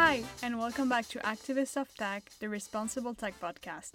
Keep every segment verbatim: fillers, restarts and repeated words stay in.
Hi, and welcome back to Activists of Tech, the Responsible Tech podcast.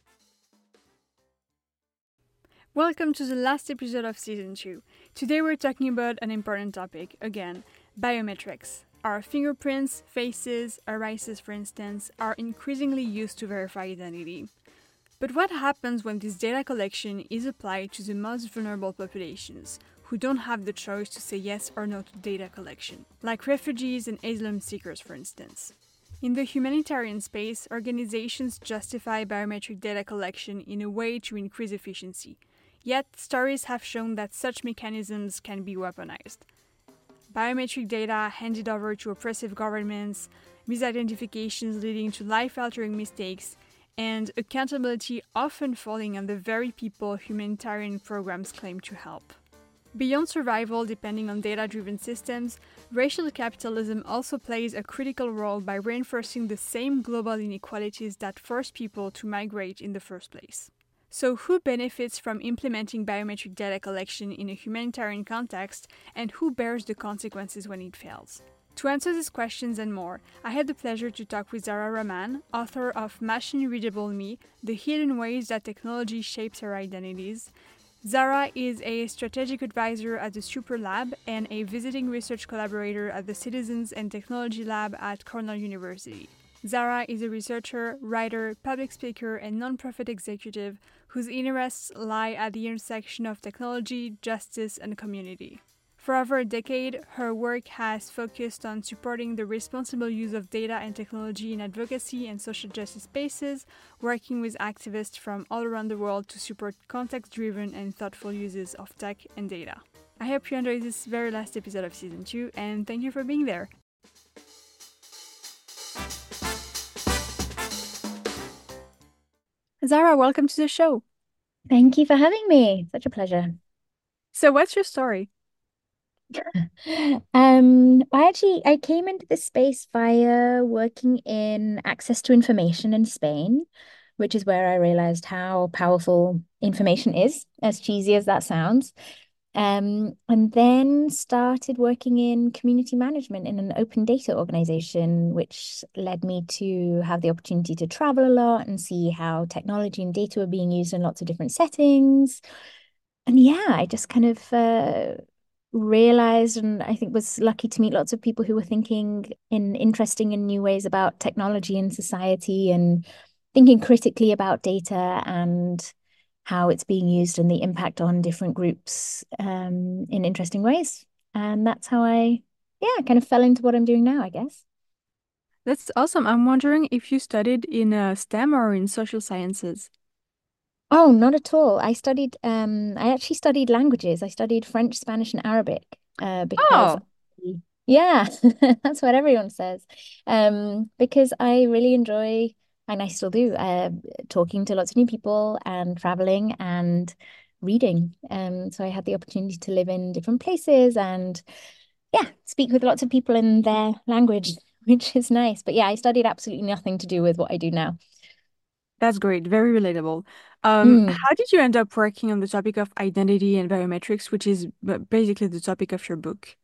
Welcome to the last episode of Season two. Today we're talking about an important topic, again, biometrics. Our fingerprints, faces, irises for instance, are increasingly used to verify identity. But what happens when this data collection is applied to the most vulnerable populations, who don't have the choice to say yes or no to data collection, like refugees and asylum seekers, for instance? In the humanitarian space, organizations justify biometric data collection in a way to increase efficiency. Yet, studies have shown that such mechanisms can be weaponized. Biometric data handed over to oppressive governments, misidentifications leading to life-altering mistakes, and accountability often falling on the very people humanitarian programs claim to help. Beyond survival depending on data-driven systems, racial capitalism also plays a critical role by reinforcing the same global inequalities that force people to migrate in the first place. So who benefits from implementing biometric data collection in a humanitarian context, and who bears the consequences when it fails? To answer these questions and more, I had the pleasure to talk with Zara Rahman, author of Machine Readable Me, The Hidden Ways That Technology Shapes Our Identities. Zara is a strategic advisor at the Super Lab and a visiting research collaborator at the Citizens and Technology Lab at Cornell University. Zara is a researcher, writer, public speaker, and nonprofit executive whose interests lie at the intersection of technology, justice, and community. For over a decade, her work has focused on supporting the responsible use of data and technology in advocacy and social justice spaces, working with activists from all around the world to support context-driven and thoughtful uses of tech and data. I hope you enjoyed this very last episode of Season two, and thank you for being there. Zara, welcome to the show. Thank you for having me. Such a pleasure. So what's your story? Um, I actually I came into this space via working in access to information in Spain, which is where I realized how powerful information is, as cheesy as that sounds. Um, and then started working in community management in an open data organization, which led me to have the opportunity to travel a lot and see how technology and data were being used in lots of different settings. And yeah, I just kind of uh, realized, and I think was lucky to meet lots of people who were thinking in interesting and new ways about technology and society and thinking critically about data and how it's being used and the impact on different groups um, in interesting ways. And that's how I, yeah, kind of fell into what I'm doing now, I guess. That's awesome. I'm wondering if you studied in uh, STEM or in social sciences. Oh, not at all. I studied, um, I actually studied languages. I studied French, Spanish, and Arabic, uh, because, Oh, yeah, that's what everyone says. Um, because I really enjoy, and I still do, uh, talking to lots of new people and traveling and reading. Um, so I had the opportunity to live in different places and, yeah, speak with lots of people in their language, which is nice. But yeah, I studied absolutely nothing to do with what I do now. that's great. Very relatable. Um, Mm. how did you end up working on the topic of identity and biometrics, which is b- basically the topic of your book?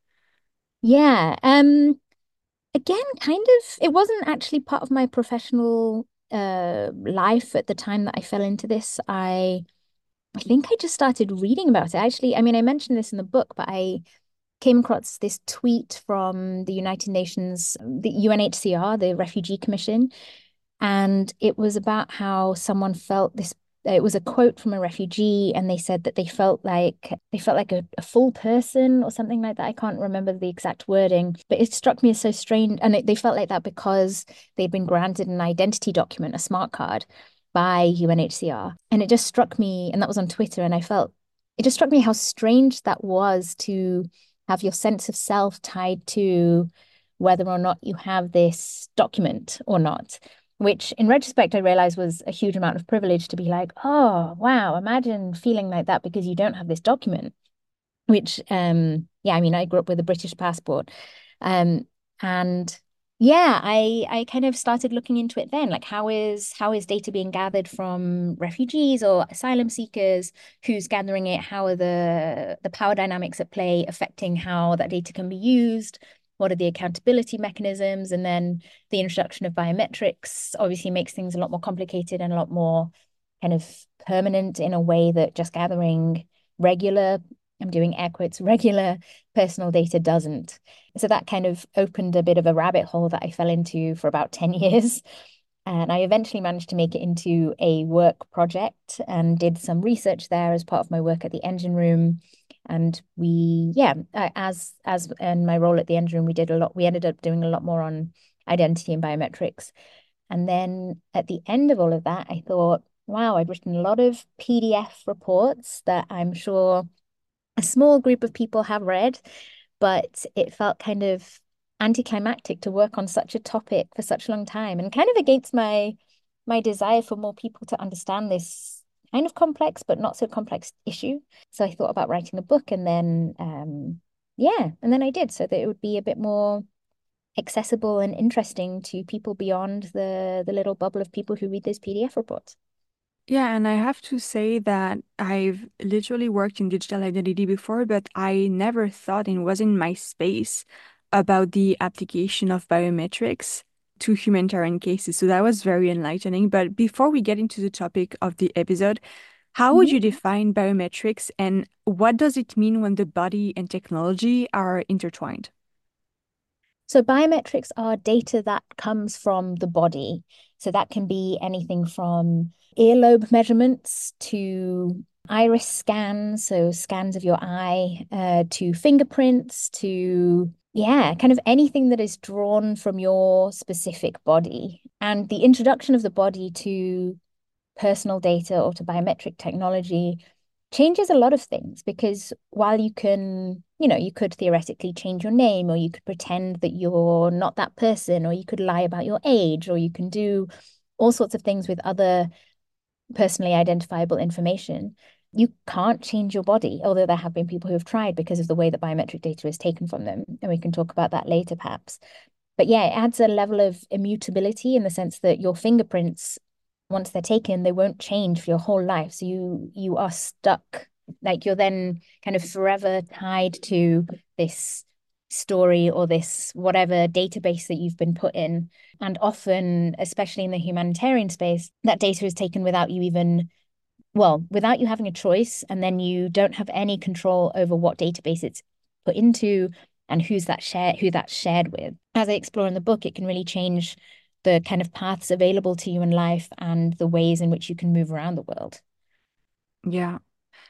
Yeah. Um, again, kind of, it wasn't actually part of my professional uh life at the time that I fell into this. I I think I just started reading about it. Actually, I mean, I mentioned this in the book, but I came across this tweet from the United Nations, the U N H C R, the Refugee Commission, and it was about how someone felt this. It was a quote from a refugee, and they said that they felt like they felt like a, a full person or something like that. I can't remember the exact wording, but it struck me as so strange. And it, they felt like that because they'd been granted an identity document, a smart card, by U N H C R. And it just struck me, and that was on Twitter, and I felt it just struck me how strange that was to have your sense of self tied to whether or not you have this document or not, which in retrospect I realized was a huge amount of privilege to be like, oh, wow, imagine feeling like that because you don't have this document, which, um, yeah, I mean, I grew up with a British passport. Um, and yeah, I I kind of started looking into it then, like how is how is data being gathered from refugees or asylum seekers? Who's gathering it? How are the the power dynamics at play affecting how that data can be used? what are the accountability mechanisms? And then the introduction of biometrics obviously makes things a lot more complicated and a lot more kind of permanent in a way that just gathering regular, I'm doing air quotes, regular personal data doesn't. So that kind of opened a bit of a rabbit hole that I fell into for about ten years. And I eventually managed to make it into a work project and did some research there as part of my work at the Engine Room. And we, yeah, as as in my role at the Engine Room, we did a lot. We ended up doing a lot more on identity and biometrics. And then at the end of all of that, I thought, wow, I'd written a lot of P D F reports that I'm sure a small group of people have read, but it felt kind of anticlimactic to work on such a topic for such a long time and kind of against my my desire for more people to understand this kind of complex but not so complex issue. So I thought about writing a book and then um yeah, and then I did so that it would be a bit more accessible and interesting to people beyond the the little bubble of people who read those P D F reports. Yeah, and I have to say that I've literally worked in digital identity before, but I never thought it was in my space about the application of biometrics to humanitarian cases. So that was very enlightening. But before we get into the topic of the episode, how would you Mhm. define biometrics and what does it mean when the body and technology are intertwined? So biometrics are data that comes from the body. So that can be anything from earlobe measurements to iris scans, so scans of your eye, uh, to fingerprints, to, yeah, kind of anything that is drawn from your specific body. And the introduction of the body to personal data or to biometric technology changes a lot of things because while you can, you know, you could theoretically change your name or you could pretend that you're not that person or you could lie about your age or you can do all sorts of things with other personally identifiable information. You can't change your body, although there have been people who have tried because of the way that biometric data is taken from them. And we can talk about that later, perhaps. But yeah, it adds a level of immutability in the sense that your fingerprints, once they're taken, they won't change for your whole life. So you you are stuck, like you're then kind of forever tied to this story or this whatever database that you've been put in. And often, especially in the humanitarian space, that data is taken without you even, well, without you having a choice, and then you don't have any control over what database it's put into and who's that share who that's shared with. As I explore in the book, it can really change the kind of paths available to you in life and the ways in which you can move around the world. Yeah.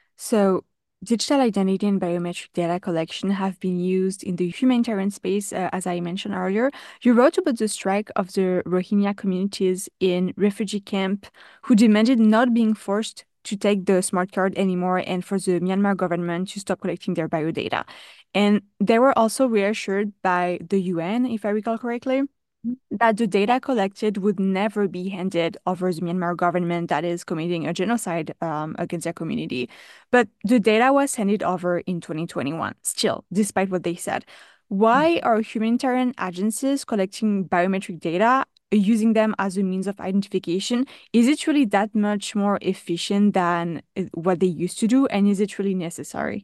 So, digital identity and biometric data collection have been used in the humanitarian space, uh, as I mentioned earlier. You wrote about the strike of the Rohingya communities in refugee camp who demanded not being forced to take the smart card anymore and for the Myanmar government to stop collecting their biodata. And they were also reassured by the U N, if I recall correctly, that the data collected would never be handed over the Myanmar government that is committing a genocide um, against their community. But the data was handed over in twenty twenty-one, still, despite what they said. Why are humanitarian agencies collecting biometric data, using them as a means of identification? Is it really that much more efficient than uh, what they used to do? And is it really necessary?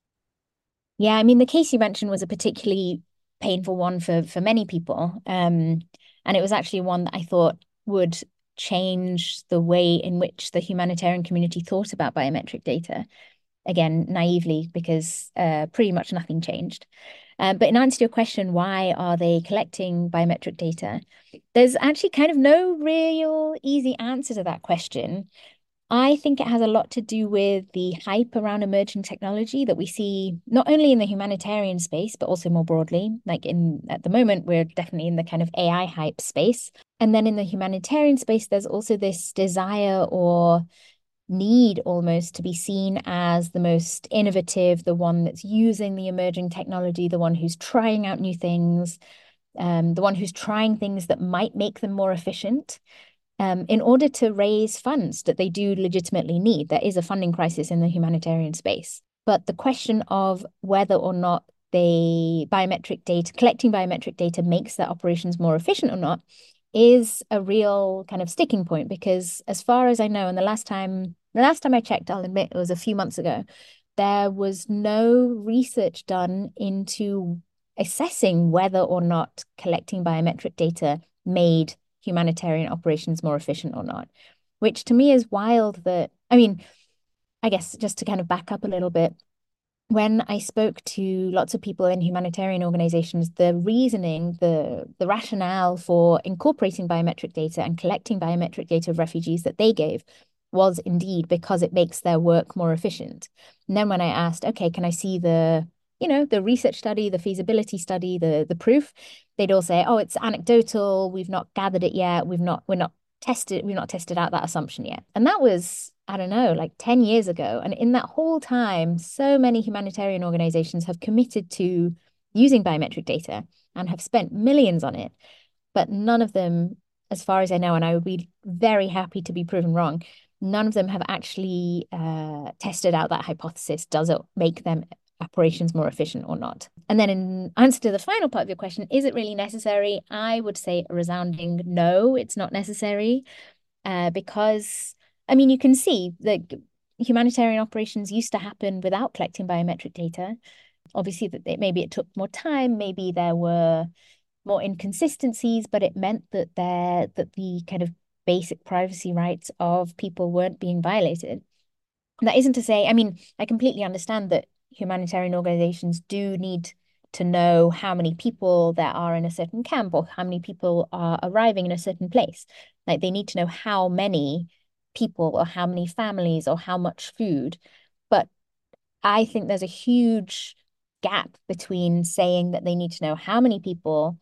Yeah, I mean, the case you mentioned was a particularly painful one for for many people. Um, and it was actually one that I thought would change the way in which the humanitarian community thought about biometric data. Again, naively, because uh, pretty much nothing changed. Um, but in answer to your question, why are they collecting biometric data? There's actually kind of no real easy answer to that question. I think it has a lot to do with the hype around emerging technology that we see not only in the humanitarian space, but also more broadly. Like in at the moment, we're definitely in the kind of A I hype space. And then in the humanitarian space, there's also this desire or need almost to be seen as the most innovative, the one that's using the emerging technology, the one who's trying out new things, um, the one who's trying things that might make them more efficient um, in order to raise funds that they do legitimately need. There is a funding crisis in the humanitarian space. But the question of whether or not they biometric data, collecting biometric data makes their operations more efficient or not is a real kind of sticking point because as far as I know, and the last time the last time I checked, I'll admit it was a few months ago, there was no research done into assessing whether or not collecting biometric data made humanitarian operations more efficient or not, which to me is wild that, I mean, I guess just to kind of back up a little bit, when I spoke to lots of people in humanitarian organizations, the reasoning, the the rationale for incorporating biometric data and collecting biometric data of refugees that they gave was indeed because it makes their work more efficient. And then when I asked, okay, can I see the, you know, the research study, the feasibility study, the the proof, they'd all say, oh, it's anecdotal, we've not gathered it yet, we've not, we're not tested, we've not tested out that assumption yet. And that was, I don't know, like ten years ago. And in that whole time, so many humanitarian organizations have committed to using biometric data and have spent millions on it. But none of them, as far as I know, and I would be very happy to be proven wrong, none of them have actually uh, tested out that hypothesis. Does it make them operations more efficient or not? And then in answer to the final part of your question, is it really necessary? I would say a resounding no, it's not necessary. Uh, because, I mean, you can see that humanitarian operations used to happen without collecting biometric data. Obviously, that it, maybe it took more time, maybe there were more inconsistencies, but it meant that there that the kind of basic privacy rights of people weren't being violated. And that isn't to say, I mean, I completely understand that humanitarian organizations do need to know how many people there are in a certain camp or how many people are arriving in a certain place. Like they need to know how many people or how many families or how much food. But I think there's a huge gap between saying that they need to know how many people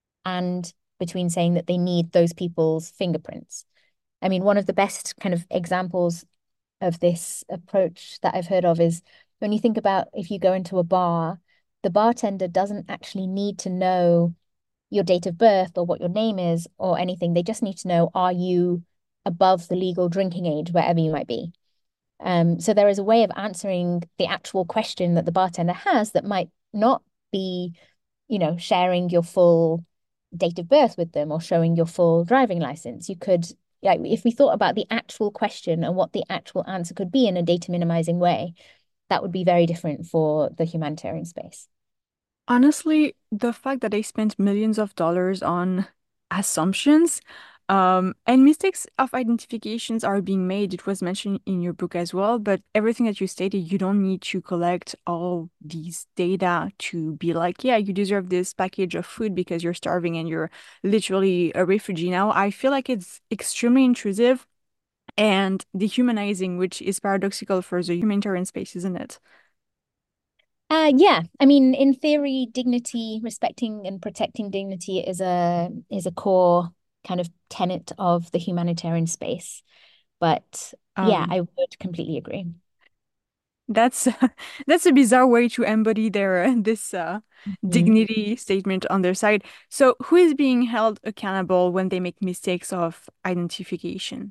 and between saying that they need those people's fingerprints. I mean, one of the best kind of examples of this approach that I've heard of is when you think about if you go into a bar, the bartender doesn't actually need to know your date of birth or what your name is or anything. They just need to know, are you above the legal drinking age, wherever you might be? Um, so there is a way of answering the actual question that the bartender has that might not be, you know, sharing your full date of birth with them or showing your full driving license. You could, like, if we thought about the actual question and what the actual answer could be in a data minimizing way, that would be very different for the humanitarian space. Honestly, the fact that they spent millions of dollars on assumptions, um, and mistakes of identifications are being made. It was mentioned in your book as well, but everything that you stated, you don't need to collect all these data to be like, yeah, you deserve this package of food because you're starving and you're literally a refugee now. I feel like it's extremely intrusive and dehumanizing, which is paradoxical for the humanitarian space, isn't it? Uh, yeah, I mean, in theory, dignity, respecting and protecting dignity is a is a core kind of tenet of the humanitarian space. But yeah, Um, I would completely agree. That's that's a bizarre way to embody their uh, this uh, Mhm. dignity statement on their side. So, who is being held accountable when they make mistakes of identification?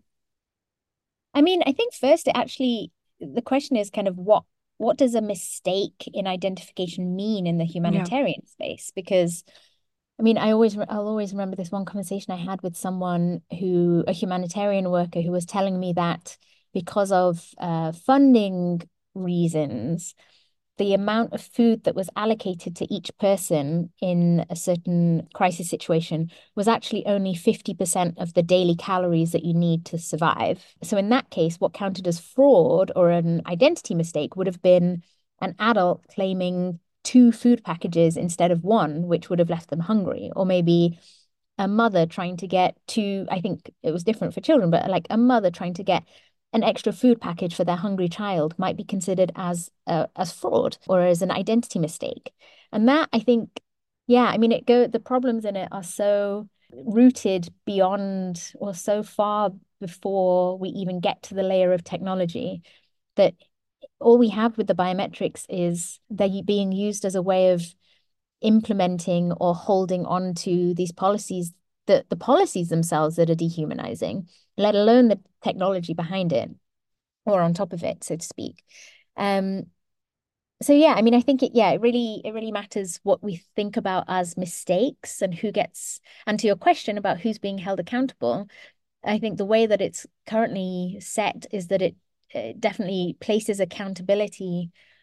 I mean, I think first it actually the question is kind of what what does a mistake in identification mean in the Yeah. humanitarian space? Because I mean, I always I'll always remember this one conversation I had with someone who, a humanitarian worker, who was telling me that because of uh, funding reasons, the amount of food that was allocated to each person in a certain crisis situation was actually only fifty percent of the daily calories that you need to survive. So in that case, what counted as fraud or an identity mistake would have been an adult claiming two food packages instead of one, which would have left them hungry, or maybe a mother trying to get two, I think it was different for children, but like a mother trying to get an extra food package for their hungry child might be considered as uh, as fraud or as an identity mistake. And that I think, yeah, I mean, it go the problems in it are so rooted beyond or so far before we even get to the layer of technology that all we have with the biometrics is they're being used as a way of implementing or holding on to these policies, the, the policies themselves that are dehumanizing, let alone the technology behind it or on top of it, so to speak. Um, so yeah, I mean, I think it, yeah, it really, it really matters what we think about as mistakes and who gets, and to your question about who's being held accountable, I think the way that it's currently set is that it, it definitely places accountability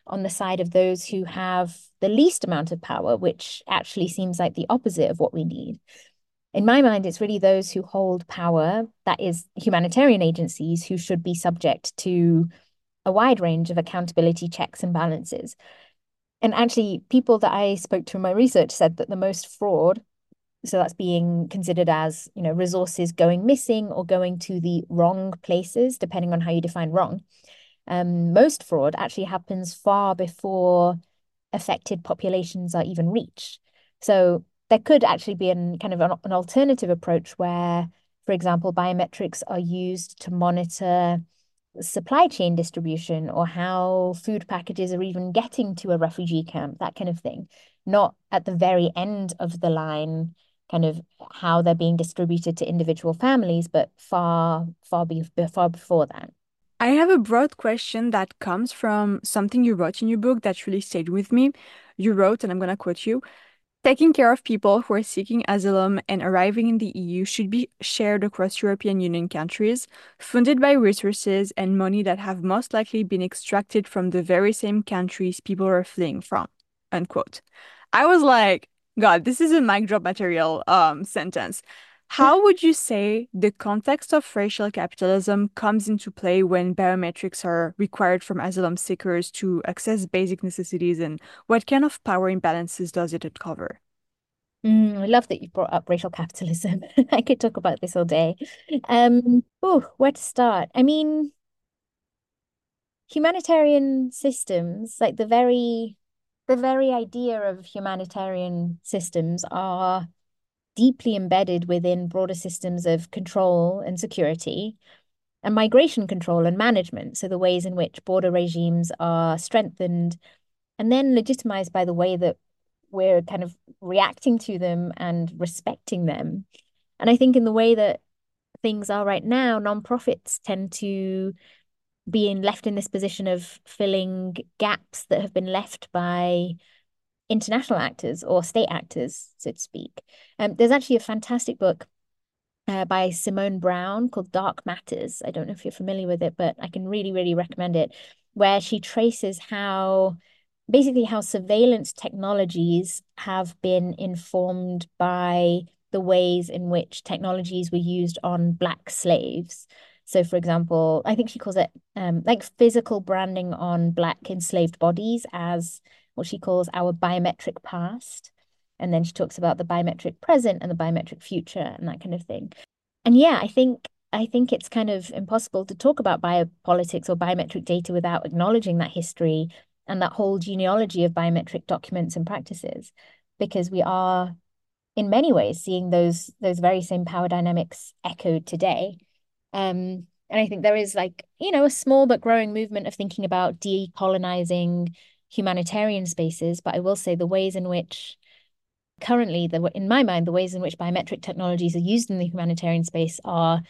on the side of those who have the least amount of power, which actually seems like the opposite of what we need. In my mind, it's really those who hold power, that is, humanitarian agencies, who should be subject to a wide range of accountability checks and balances. And actually, people that I spoke to in my research said that the most fraud, so that's being considered as, you know, resources going missing or going to the wrong places, depending on how you define wrong. Um, most fraud actually happens far before affected populations are even reached. So there could actually be an kind of an, an alternative approach where, for example, biometrics are used to monitor supply chain distribution or how food packages are even getting to a refugee camp, that kind of thing. Not at the very end of the line, kind of how they're being distributed to individual families, but far, far, be, far before that. I have a broad question that comes from something you wrote in your book that really stayed with me. You wrote, and I'm going to quote you, taking care of people who are seeking asylum and arriving in the E U should be shared across European Union countries, funded by resources and money that have most likely been extracted from the very same countries people are fleeing from. Unquote. I was like, God, this is a mic drop material um sentence. How would you say the context of racial capitalism comes into play when biometrics are required from asylum seekers to access basic necessities, and what kind of power imbalances does it uncover? Mm, I love that you brought up racial capitalism. I could talk about this all day. Um, oh, where to start? I mean, humanitarian systems, like the very the very idea of humanitarian systems are deeply embedded within broader systems of control and security and migration control and management. So the ways in which border regimes are strengthened and then legitimized by the way that we're kind of reacting to them and respecting them. And I think in the way that things are right now, nonprofits tend to be in, left in this position of filling gaps that have been left by international actors or state actors, so to speak. Um, there's actually a fantastic book uh, by Simone Brown called Dark Matters. I don't know if you're familiar with it, but I can really, really recommend it, where she traces how basically how surveillance technologies have been informed by the ways in which technologies were used on Black slaves. So, for example, I think she calls it um, like physical branding on Black enslaved bodies as what she calls our biometric past. And then she talks about the biometric present and the biometric future and that kind of thing. And yeah, I think I think it's kind of impossible to talk about biopolitics or biometric data without acknowledging that history and that whole genealogy of biometric documents and practices, because we are in many ways seeing those those very same power dynamics echoed today. Um, and I think there is like, you know, a small but growing movement of thinking about decolonizing humanitarian spaces. But I will say the ways in which currently, the in my mind, the ways in which biometric technologies are used in the humanitarian space are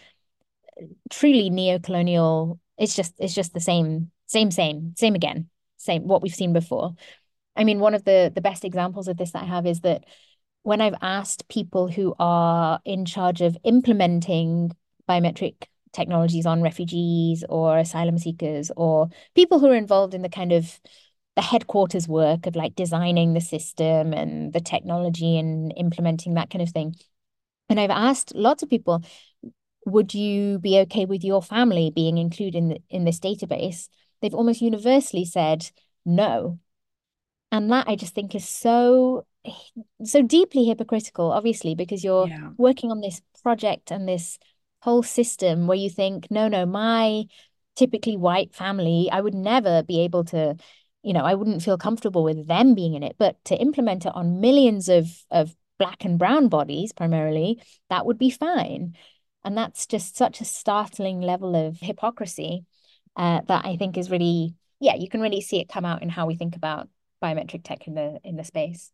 truly neo-colonial. It's just it's just the same, same, same, same again, same what we've seen before. I mean, one of the the best examples of this that I have is that when I've asked people who are in charge of implementing biometric technologies on refugees or asylum seekers or people who are involved in the kind of the headquarters work of like designing the system and the technology and implementing that kind of thing. And I've asked lots of people, would you be okay with your family being included in the, in this database? They've almost universally said no. And that I just think is so so deeply hypocritical, obviously, because you're Yeah. working on this project and this whole system where you think, no, no, my typically white family, I would never be able to, you know, I wouldn't feel comfortable with them being in it. But to implement it on millions of of black and brown bodies primarily, that would be fine. And that's just such a startling level of hypocrisy uh, that I think is really, yeah, you can really see it come out in how we think about biometric tech in the in the space.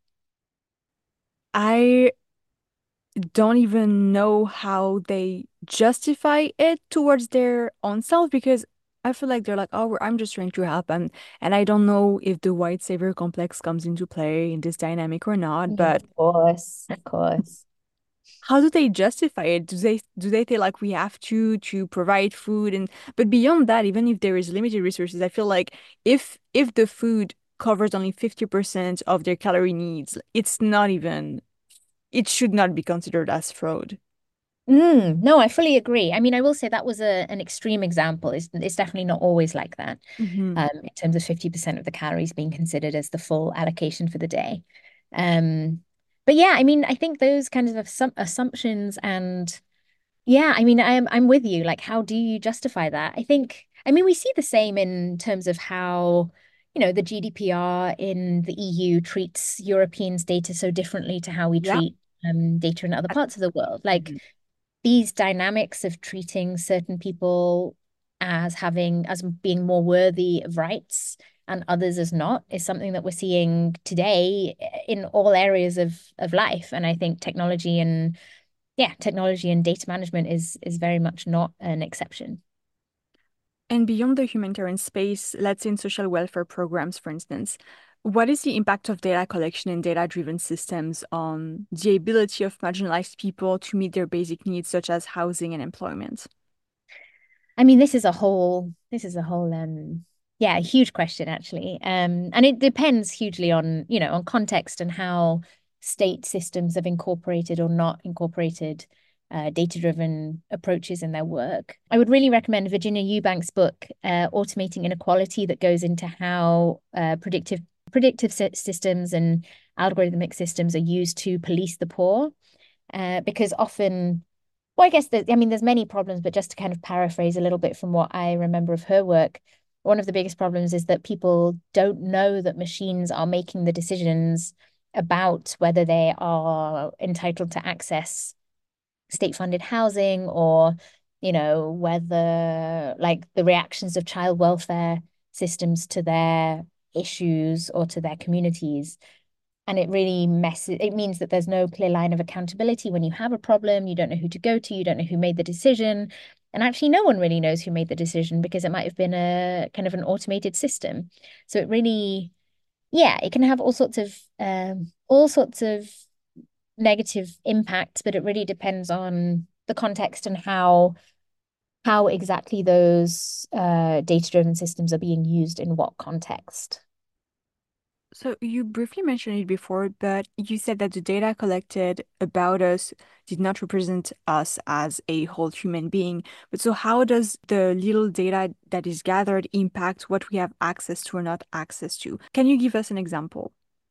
I don't even know how they justify it towards their own self because I feel like they're like, oh, we're- I'm just trying to help, and and I don't know if the white savior complex comes into play in this dynamic or not, Yeah, but of course, of course. How do they justify it? Do they do they say like we have to to provide food and but beyond that, even if there is limited resources, I feel like if if the food covers only fifty percent of their calorie needs, it's not even it should not be considered as fraud. Mm, no, I fully agree. I mean, I will say that was a an extreme example. It's it's definitely not always like that. Hmm. Um, in terms of fifty percent of the calories being considered as the full allocation for the day. Um, but yeah, I mean, I think those kinds of assum assumptions and yeah, I mean, I'm I'm with you. Like, how do you justify that? I think, I mean, we see the same in terms of how, you know, the G D P R in the E U treats Europeans' data so differently to how we Yeah. treat um, data in other I- parts of the world. Like Mhm. these dynamics of treating certain people as having as being more worthy of rights and others as not is something that we're seeing today in all areas of of life. And I think technology and yeah, technology and data management is is very much not an exception. And beyond the humanitarian space, let's say in social welfare programs, for instance, what is the impact of data collection and data-driven systems on the ability of marginalized people to meet their basic needs, such as housing and employment? I mean, this is a whole this is a whole um yeah, a huge question actually. Um and it depends hugely on, you know, on context and how state systems have incorporated or not incorporated uh, data-driven approaches in their work. I would really recommend Virginia Eubank's book, uh, Automating Inequality, that goes into how uh, predictive predictive systems and algorithmic systems are used to police the poor. Uh, because often well, I guess that, I mean, there's many problems, but just to kind of paraphrase a little bit from what I remember of her work, one of the biggest problems is that people don't know that machines are making the decisions about whether they are entitled to access state-funded housing or, you know, whether like the reactions of child welfare systems to their issues or to their communities. And it really messes, it means that there's no clear line of accountability when you have a problem. You don't know who to go to, you don't know who made the decision. And actually, no one really knows who made the decision because it might have been a kind of an automated system. So it really, yeah, it can have all sorts of um, all sorts of negative impacts, but it really depends on the context and how how exactly those uh, data-driven systems are being used in what context. So you briefly mentioned it before, but you said that the data collected about us did not represent us as a whole human being. But so how does the little data that is gathered impact what we have access to or not access to? Can you give us an example?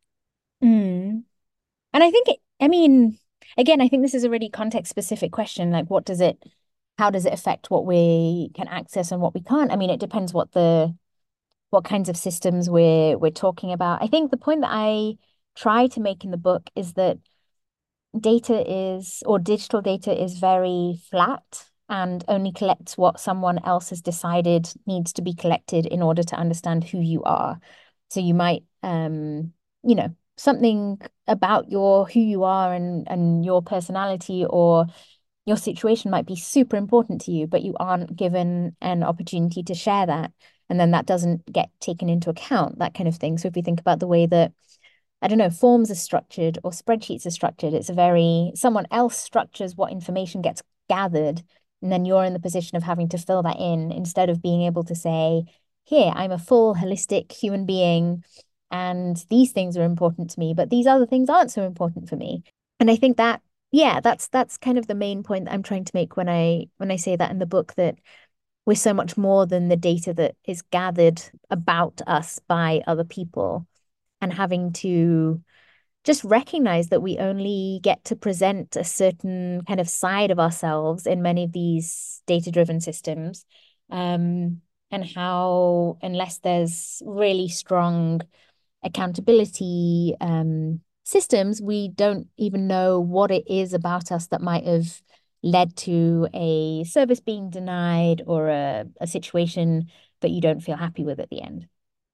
Mm. And I think it, I mean, again, I think this is a really context specific question. Like, what does it, how does it affect what we can access and what we can't? I mean, it depends what the, what kinds of systems we're we're talking about. I think the point that I try to make in the book is that data is, or digital data is very flat and only collects what someone else has decided needs to be collected in order to understand who you are. So you might, um, you know, something about your who you are and and your personality or your situation might be super important to you, but you aren't given an opportunity to share that. And then that doesn't get taken into account, that kind of thing. So if we think about the way that I don't know, forms are structured or spreadsheets are structured. It's a very, someone else structures what information gets gathered, and then you're in the position of having to fill that in instead of being able to say, here, I'm a full holistic human being, and these things are important to me, but these other things aren't so important for me. And I think that, yeah, that's that's kind of the main point that I'm trying to make when I when I say that in the book that we're so much more than the data that is gathered about us by other people and having to just recognize that we only get to present a certain kind of side of ourselves in many of these data-driven systems. Um, and how, unless there's really strong accountability um, systems, we don't even know what it is about us that might have led to a service being denied or a, a situation that you don't feel happy with at the end.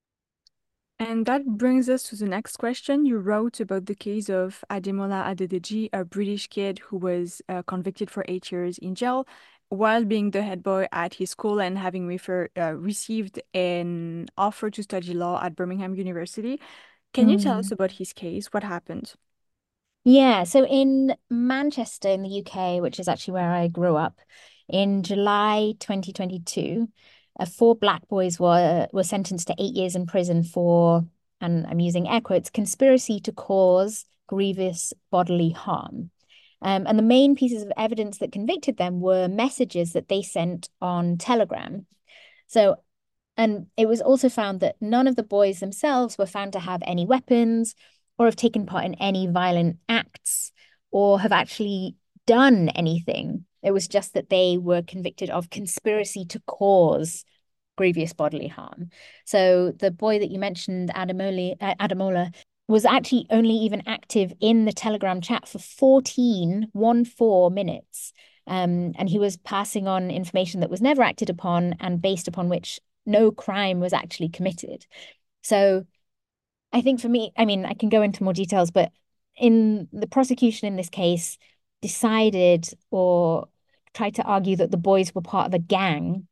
And that brings us to the next question. You wrote about the case of Ademola Adedeji, a British kid who was uh, convicted for eight years in jail while being the head boy at his school and having refer uh, received an offer to study law at Birmingham University. Can you tell us Mm. about his case? What happened? Yeah, so in Manchester in the U K, which is actually where I grew up, in July twenty twenty-two, uh, four black boys were were sentenced to eight years in prison for, and I'm using air quotes, conspiracy to cause grievous bodily harm. Um, and the main pieces of evidence that convicted them were messages that they sent on Telegram. So, and it was also found that none of the boys themselves were found to have any weapons or have taken part in any violent acts or have actually done anything. It was just that they were convicted of conspiracy to cause grievous bodily harm. So the boy that you mentioned, Adamola, uh, Adamola, was actually only even active in the Telegram chat for fourteen, one, four minutes. Um, and he was passing on information that was never acted upon and based upon which no crime was actually committed. So I think for me, I mean, I can go into more details, but in the prosecution in this case decided or tried to argue that the boys were part of a gang,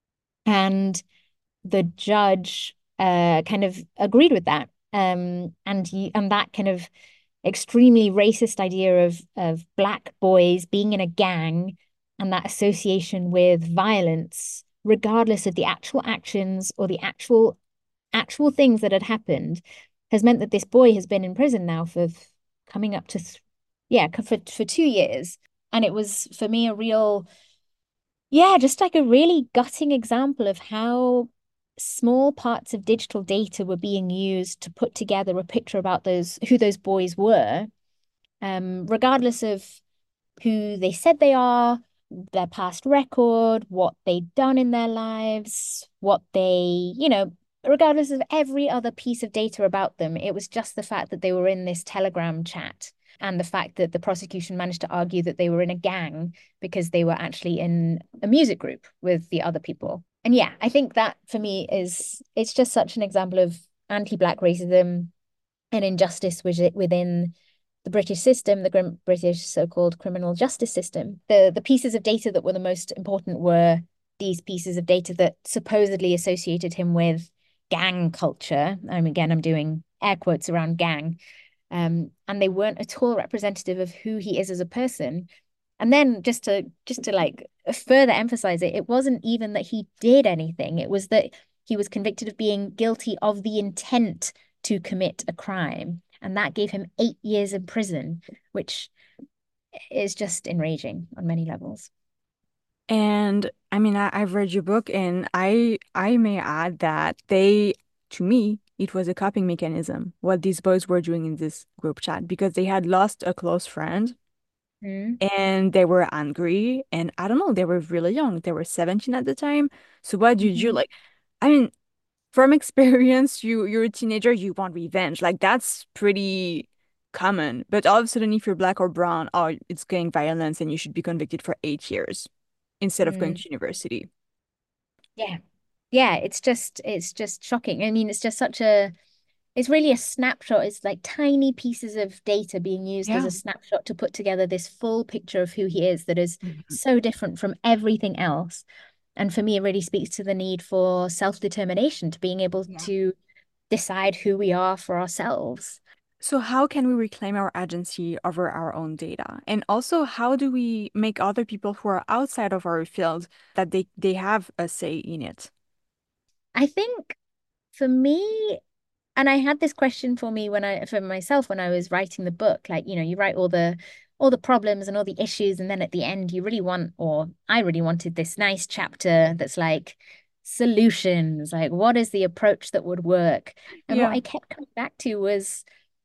and the judge uh kind of agreed with that. Um, and you, and that kind of extremely racist idea of of black boys being in a gang and that association with violence, regardless of the actual actions or the actual actual things that had happened, has meant that this boy has been in prison now for coming up to th yeah for for two years. And it was for me a real, yeah, just like a really gutting example of how small parts of digital data were being used to put together a picture about those who those boys were, um, regardless of who they said they are, their past record, what they'd done in their lives, what they, you know, regardless of every other piece of data about them. It was just the fact that they were in this Telegram chat and the fact that the prosecution managed to argue that they were in a gang because they were actually in a music group with the other people. And yeah, I think that for me is, it's just such an example of anti-Black racism and injustice within the British system, the British so-called criminal justice system. The the pieces of data that were the most important were these pieces of data that supposedly associated him with gang culture. I mean, again, I'm doing air quotes around gang. Um, and they weren't at all representative of who he is as a person. And then just to just to like further emphasize it, it wasn't even that he did anything. It was that he was convicted of being guilty of the intent to commit a crime. And that gave him eight years in prison, which is just enraging on many levels. And I mean, I, I've read your book, and I I may add that they, to me, it was a coping mechanism, what these boys were doing in this group chat, because they had lost a close friend Mm. and they were angry. And I don't know, they were really young. They were seventeen at the time. So what did you Mhm. like? I mean, from experience, you you're a teenager, you want revenge. Like that's pretty common. But all of a sudden, if you're black or brown, oh, it's gang violence and you should be convicted for eight years instead of going Mm. to university. Yeah. Yeah, it's just it's just shocking. I mean, it's just such a it's really a snapshot. It's like tiny pieces of data being used as Yeah. a snapshot to put together this full picture of who he is that is Mhm. so different from everything else. And for me, it really speaks to the need for self-determination, to being able Yeah. to decide who we are for ourselves. So how can we reclaim our agency over our own data? And also, how do we make other people who are outside of our field that they they have a say in it? I think for me, and I had this question for me when I for myself when I was writing the book, like, you know, you write all the all the problems and all the issues, and then at the end you really want, or I really wanted this nice chapter that's like solutions, like what is the approach that would work? And what Yeah. I kept coming back to was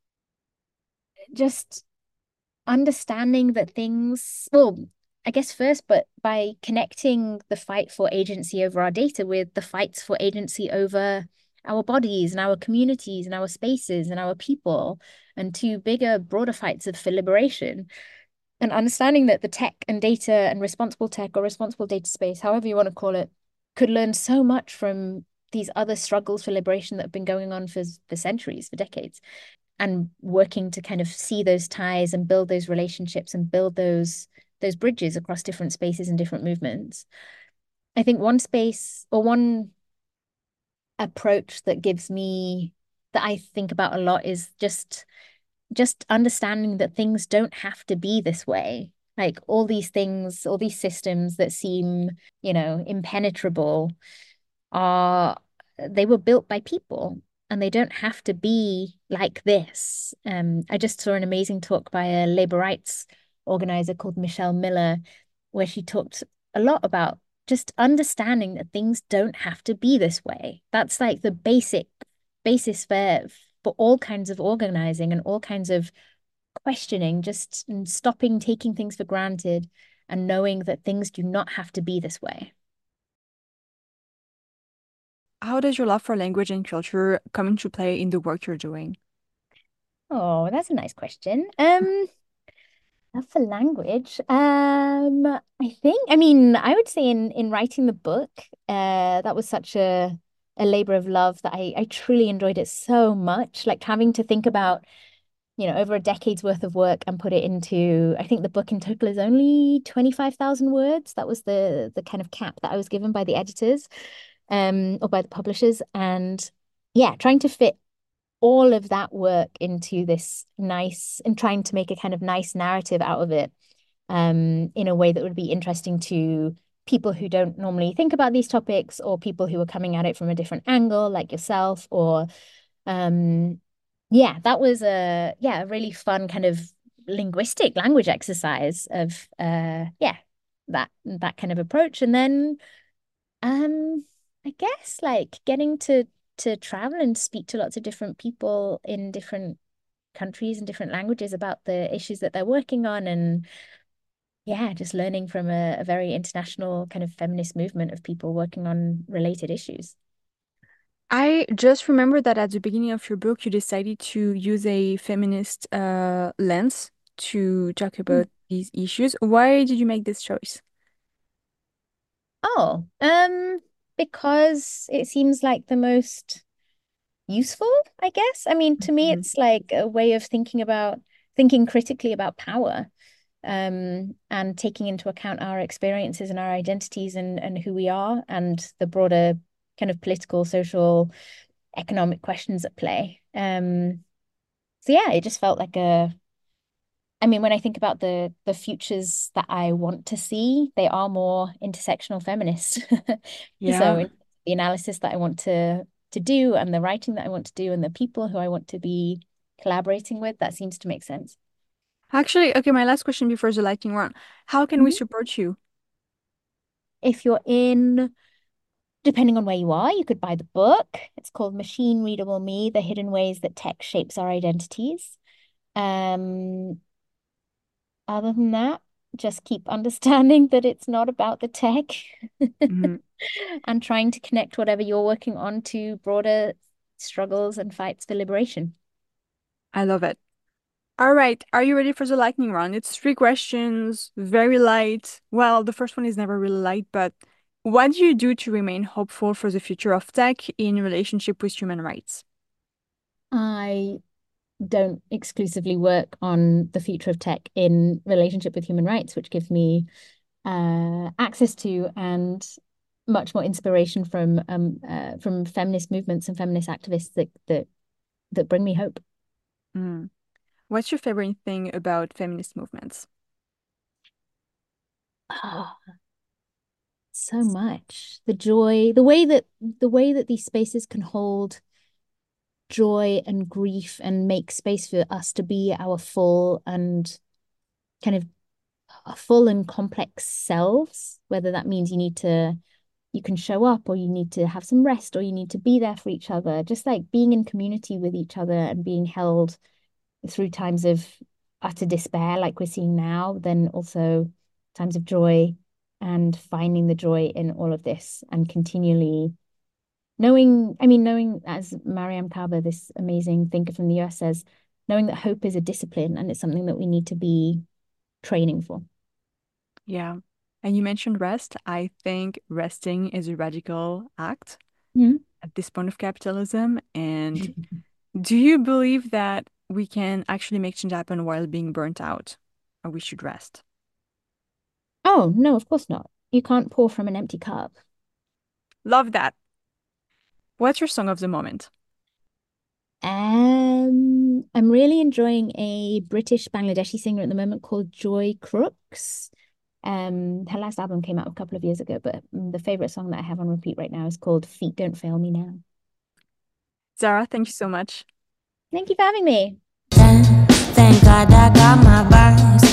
just understanding that things, well, I guess first, but by connecting the fight for agency over our data with the fights for agency over our bodies and our communities and our spaces and our people, and two bigger, broader fights of for liberation. And understanding that the tech and data and responsible tech or responsible data space, however you want to call it, could learn so much from these other struggles for liberation that have been going on for, for centuries, for decades, and working to kind of see those ties and build those relationships and build those those bridges across different spaces and different movements. I think one space or one approach that gives me that I think about a lot is just just understanding that things don't have to be this way. Like all these things, all these systems that seem, you know, impenetrable are they were built by people and they don't have to be like this. Um, I just saw an amazing talk by a labor rights organizer called Michelle Miller, where she talked a lot about just understanding that things don't have to be this way. That's like the basic basis for for all kinds of organizing and all kinds of questioning, just stopping taking things for granted and knowing that things do not have to be this way. How does your love for language and culture come into play in the work you're doing? Oh, that's a nice question. Um, love for language. Um, I think, I mean, I would say in in writing the book, uh, that was such a a labor of love that I I truly enjoyed it so much. Like having to think about, you know, over a decade's worth of work and put it into, I think the book in total is only twenty-five thousand words. That was the the kind of cap that I was given by the editors, um, or by the publishers. And yeah, trying to fit all of that work into this nice and trying to make a kind of nice narrative out of it, um, in a way that would be interesting to people who don't normally think about these topics or people who are coming at it from a different angle, like yourself, or um, yeah, that was a yeah, a really fun kind of linguistic language exercise of uh yeah, that that kind of approach. And then um I guess like getting to to travel and speak to lots of different people in different countries and different languages about the issues that they're working on, and yeah, just learning from a, a very international kind of feminist movement of people working on related issues. I just remember that at the beginning of your book, you decided to use a feminist uh, lens to talk Mm. about these issues. Why did you make this choice? Oh, um, because it seems like the most useful, I guess. I mean, to me, Mhm. it's like a way of thinking about thinking critically about power, um, and taking into account our experiences and our identities and and who we are and the broader kind of political, social, economic questions at play. Um, so yeah, it just felt like a I mean, when I think about the the futures that I want to see, they are more intersectional feminist. So Yeah. in the analysis that I want to to do and the writing that I want to do and the people who I want to be collaborating with, that seems to make sense. Actually, okay, my last question before the lightning round. How can we Mhm. support you? If you're in, depending on where you are, you could buy the book. It's called Machine Readable Me: The Hidden Ways That Tech Shapes Our Identities. Um, Other than that, just keep understanding that it's not about the tech Mhm. and trying to connect whatever you're working on to broader struggles and fights for liberation. I love it. All right, are you ready for the lightning round? It's three questions, very light. Well, the first one is never really light, but what do you do to remain hopeful for the future of tech in relationship with human rights? I don't exclusively work on the future of tech in relationship with human rights, which gives me uh, access to and much more inspiration from um uh, from feminist movements and feminist activists that that that bring me hope. Mm. What's your favorite thing about feminist movements? Oh, so much. The joy, the way that the way that these spaces can hold joy and grief and make space for us to be our full and kind of full and complex selves, whether that means you need to you can show up or you need to have some rest or you need to be there for each other, just like being in community with each other and being held through times of utter despair like we're seeing now, then also times of joy, and finding the joy in all of this and continually knowing, I mean, knowing, as Mariam Kaba, this amazing thinker from the U S, says, knowing that hope is a discipline and it's something that we need to be training for. Yeah. And you mentioned rest. I think resting is a radical act Mhm. at this point of capitalism. And do you believe that we can actually make change happen while being burnt out, or we should rest? Oh, no, of course not. You can't pour from an empty cup. Love that. What's your song of the moment? Um, Um, I'm really enjoying a British Bangladeshi singer at the moment called Joy Crooks. Um, her last album came out a couple of years ago, but mm, the favorite song that I have on repeat right now is called Feet Don't Fail Me Now. Zara, thank you so much. Thank you for having me. Thank God I got my bags.